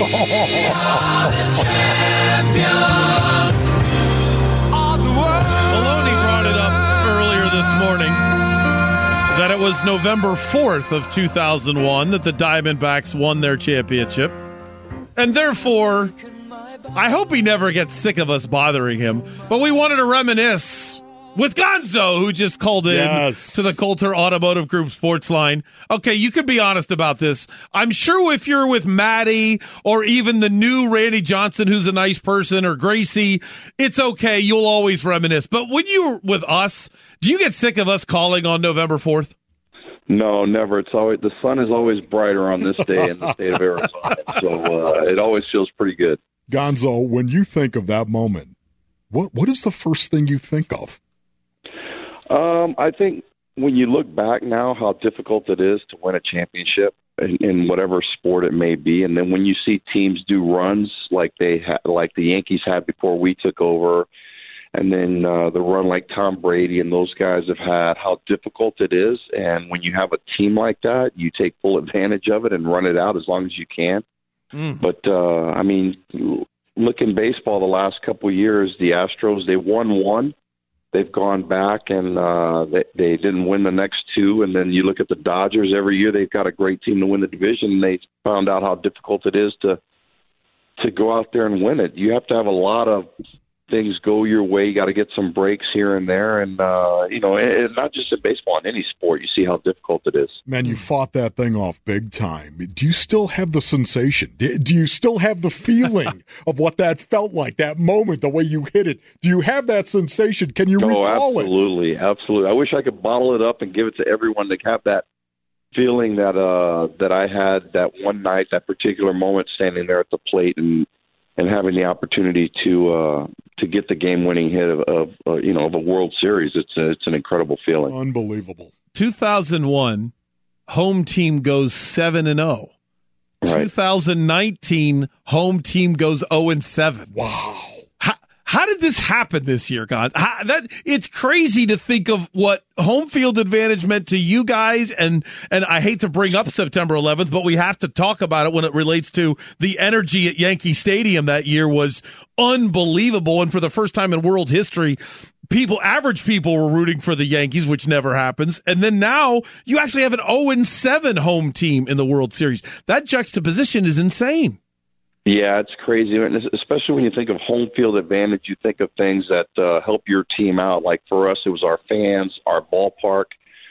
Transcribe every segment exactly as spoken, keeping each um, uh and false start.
are the champions of the world. Maloney brought it up earlier this morning that it was November fourth of two thousand one that the Diamondbacks won their championship. And therefore, I hope he never gets sick of us bothering him, but we wanted to reminisce with Gonzo, who just called in yes. to the Coulter Automotive Group sports line. Okay, you could be honest about this. I'm sure if you're with Maddie or even the new Randy Johnson, who's a nice person, or Gracie, it's okay. You'll always reminisce. But when you're with us, do you get sick of us calling on November fourth? No, never. It's always the sun is always brighter on this day in the state of Arizona, so uh, it always feels pretty good. Gonzo, when you think of that moment, what what is the first thing you think of? Um, I think when you look back now, how difficult it is to win a championship in, in whatever sport it may be, and then when you see teams do runs like they ha- like the Yankees had before we took over, and then uh, the run like Tom Brady and those guys have had, how difficult it is. And when you have a team like that, you take full advantage of it and run it out as long as you can. Mm. But uh, I mean, look in baseball the last couple of years, the Astros, they won one. They've gone back and uh, they, they didn't win the next two. And then you look at the Dodgers every year, they've got a great team to win the division. And they found out how difficult it is to to go out there and win it. You have to have a lot of things go your way. You got to get some breaks here and there. And, uh, you know, and not just in baseball, in any sport, you see how difficult it is. Man, you fought that thing off big time. Do you still have the sensation? Do you still have the feeling of what that felt like, that moment, the way you hit it? Do you have that sensation? Can you oh, recall absolutely, it? Absolutely, absolutely. I wish I could bottle it up and give it to everyone to have that feeling that uh, that I had that one night, that particular moment standing there at the plate and and having the opportunity to uh, to get the game-winning hit of, of uh, you know of a World Series. It's a, it's an incredible feeling. Unbelievable. two thousand one, home team goes seven and zero. Right. two thousand nineteen, home team goes zero and seven. Wow. How, how did this happen this year, God? How, that it's crazy to think of what home field advantage meant to you guys, and and I hate to bring up September eleventh, but we have to talk about it when it relates to the energy at Yankee Stadium that year was unbelievable, and for the first time in world history, people, average people, were rooting for the Yankees, which never happens. And then now you actually have an zero and seven home team in the World Series. That juxtaposition is insane. Yeah, it's crazy, and especially when you think of home field advantage, you think of things that uh, help your team out. Like for us, it was our fans, our ballpark.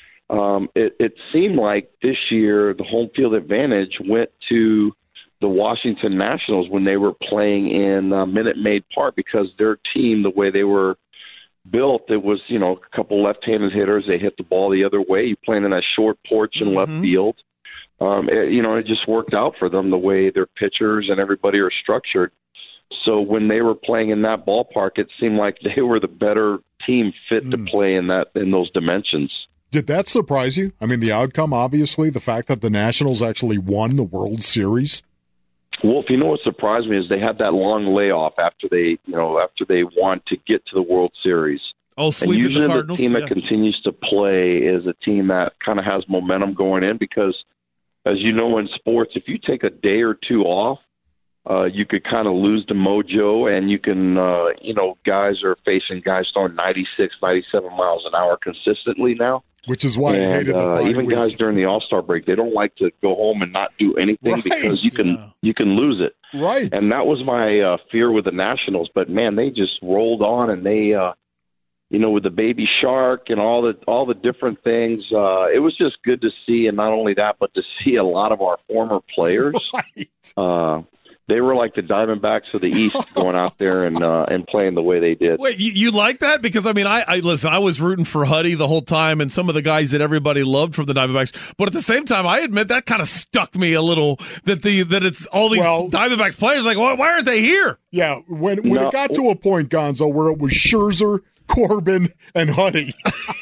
Um, it, it seemed like this year the home field advantage went to the Washington Nationals when they were playing in uh, Minute Maid Park, because their team, the way they were built, it was, you know, a couple left-handed hitters. They hit the ball the other way. You playing in that short porch in mm-hmm. left field. Um, it, you know, it just worked out for them the way their pitchers and everybody are structured. So when they were playing in that ballpark, it seemed like they were the better team fit mm. to play in that in those dimensions. Did that surprise you? I mean, the outcome, obviously, the fact that the Nationals actually won the World Series. Wolf, you know what surprised me is they had that long layoff after they, you know, after they won to get to the World Series. Oh, and usually the, the team that yeah. continues to play is a team that kind of has momentum going in, because, as you know, in sports, if you take a day or two off, uh, you could kind of lose the mojo, and you can, uh, you know, guys are facing guys throwing ninety-six, ninety-seven miles an hour consistently now. Which is why and, I hated the uh, bye even week. guys during the All-Star break, they don't like to go home and not do anything right. because you can Yeah. you can lose it. Right. And that was my uh, fear with the Nationals. But man, they just rolled on, and they, uh, you know, with the baby shark and all the all the different things, uh, it was just good to see. And not only that, but to see a lot of our former players. Right. Uh, They were like the Diamondbacks of the East, going out there and uh, and playing the way they did. Wait, you, you like that? Because, I mean, I, I listen, I was rooting for Huddy the whole time and some of the guys that everybody loved from the Diamondbacks. But at the same time, I admit that kind of stuck me a little, that the that it's all these well, Diamondbacks players like, why, why aren't they here? Yeah, when when No. it got to a point, Gonzo, where it was Scherzer, Corbin, and Huddy.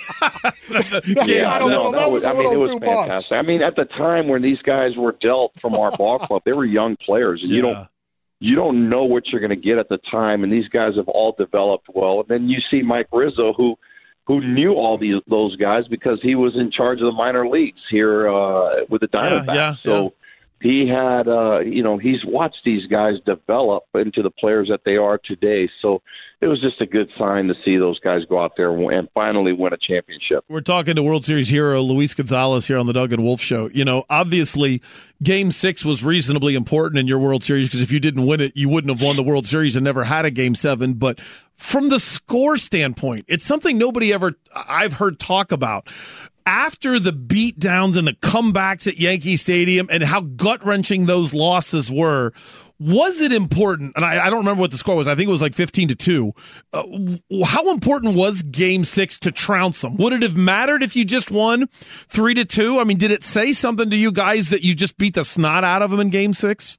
Yeah, I don't know. no, That that was was, a I mean, it little was too much. fantastic. I mean, at the time when these guys were dealt from our ball club, they were young players, and you Yeah. don't you don't know what you're going to get at the time. And these guys have all developed well. And then you see Mike Rizzo, who who knew all these those guys because he was in charge of the minor leagues here uh, with the Diamondbacks. yeah, so he had, uh, you know, he's watched these guys develop into the players that they are today. So it was just a good sign to see those guys go out there and finally win a championship. We're talking to World Series hero Luis Gonzalez here on the Doug and Wolf Show. You know, obviously, Game Six was reasonably important in your World Series because if you didn't win it, you wouldn't have won the World Series and never had a Game Seven. But from the score standpoint, it's something nobody ever I've heard talk about. After the beatdowns and the comebacks at Yankee Stadium and how gut-wrenching those losses were, was it important? And I, I don't remember what the score was. I think it was like fifteen to two. Uh, how important was Game Six to trounce them? Would it have mattered if you just won three to two? I mean, did it say something to you guys that you just beat the snot out of them in Game Six?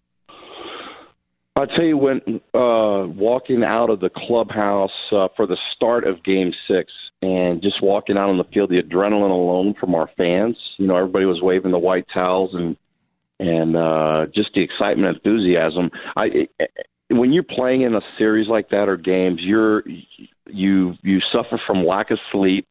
I'll tell you, when uh, walking out of the clubhouse uh, for the start of Game Six and just walking out on the field, the adrenaline alone from our fans, you know, everybody was waving the white towels and and uh, just the excitement and enthusiasm. I, when you're playing in a series like that or games, you're you you suffer from lack of sleep,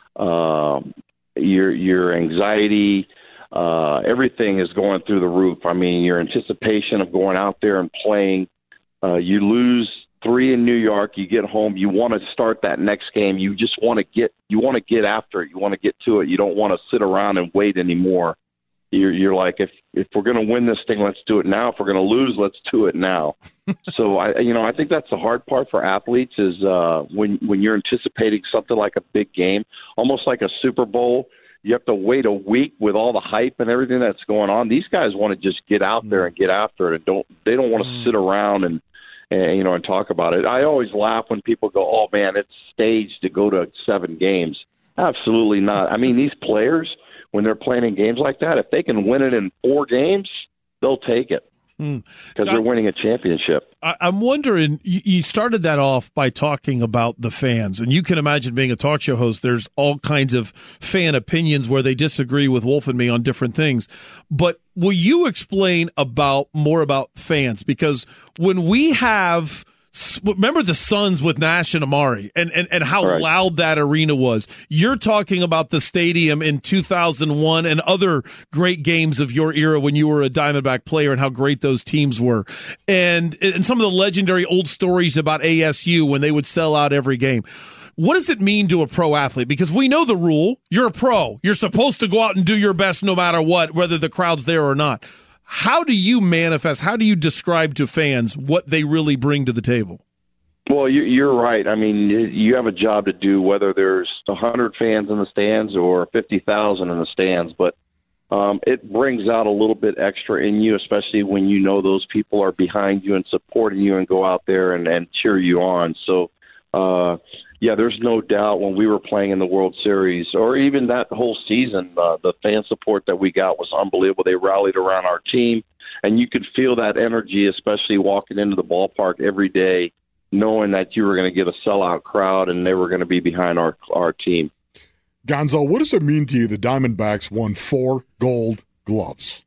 uh, your your anxiety. Uh, everything is going through the roof. I mean, your anticipation of going out there and playing, uh, you lose three in New York, you get home, you want to start that next game. You just want to get, you want to get after it. You want to get to it. You don't want to sit around and wait anymore. You're, you're like, if, if we're going to win this thing, let's do it now. If we're going to lose, let's do it now. So I, you know, I think that's the hard part for athletes is, uh, when, when you're anticipating something like a big game, almost like a Super Bowl. You have to wait a week with all the hype and everything that's going on. These guys want to just get out there and get after it, and don't they don't want to sit around and, and you know and talk about it. I always laugh when people go, "Oh man, it's staged to go to seven games." Absolutely not. I mean, these players when they're playing in games like that, if they can win it in four games, they'll take it. Because mm. they're winning a championship. I, I'm wondering, you, you started that off by talking about the fans, and you can imagine being a talk show host, there's all kinds of fan opinions where they disagree with Wolf and me on different things. But will you explain about more about fans? Because when we have... Remember the Suns with Nash and Amari and, and, and how right. loud that arena was. You're talking about the stadium in two thousand one and other great games of your era when you were a Diamondback player and how great those teams were. And, and some of the legendary old stories about A S U when they would sell out every game. What does it mean to a pro athlete? Because we know the rule. You're a pro. You're supposed to go out and do your best no matter what, whether the crowd's there or not. How do you manifest, how do you describe to fans what they really bring to the table? Well, you're right. I mean, you have a job to do, whether there's one hundred fans in the stands or fifty thousand in the stands. But um, it brings out a little bit extra in you, especially when you know those people are behind you and supporting you and go out there and, and cheer you on. So, uh, yeah, there's no doubt when we were playing in the World Series or even that whole season, uh, the fan support that we got was unbelievable. They rallied around our team, and you could feel that energy, especially walking into the ballpark every day, knowing that you were going to get a sellout crowd and they were going to be behind our our team. Gonzo, what does it mean to you the Diamondbacks won four gold gloves?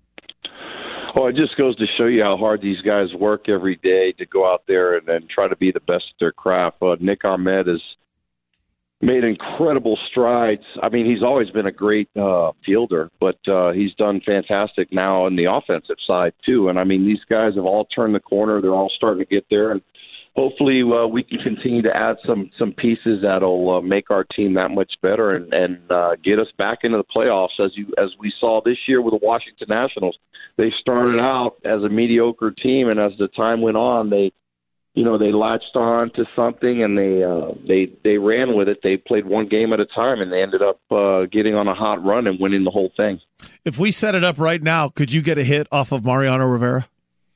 Oh, it just goes to show you how hard these guys work every day to go out there and, and try to be the best at their craft. Uh, Nick Ahmed has made incredible strides. I mean, he's always been a great uh, fielder, but uh, he's done fantastic now on the offensive side, too. And, I mean, these guys have all turned the corner. They're all starting to get there. And hopefully uh, we can continue to add some some pieces that'll uh, make our team that much better and, and uh, get us back into the playoffs. As you as we saw this year with the Washington Nationals, they started out as a mediocre team, and as the time went on, they you know they latched on to something and they uh, they they ran with it. They played one game at a time, and they ended up uh, getting on a hot run and winning the whole thing. If we set it up right now, could you get a hit off of Mariano Rivera?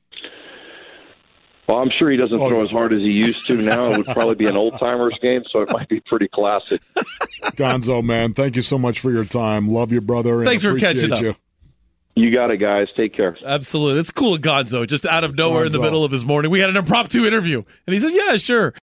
Well, I'm sure he doesn't throw as hard as he used to now. It would probably be an old-timers game, so it might be pretty classic. Gonzo, man, thank you so much for your time. Love you, brother. Thanks for catching up. You. you got it, guys. Take care. Absolutely. It's cool, Gonzo, just out of nowhere Gonzo. in the middle of his morning. We had an impromptu interview, and he said, yeah, sure.